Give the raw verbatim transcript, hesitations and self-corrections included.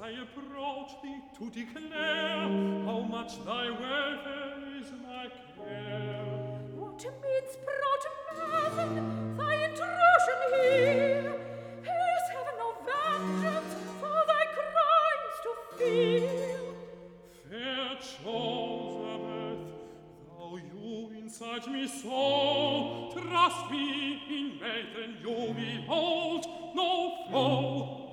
I approach thee to declare how much thy welfare is my care. What means proud maiden thy intrusion here? Is heaven no vengeance for thy crimes to feel? Fair Josabeth, thou you inside me so, trust me, in maiden you behold no foe.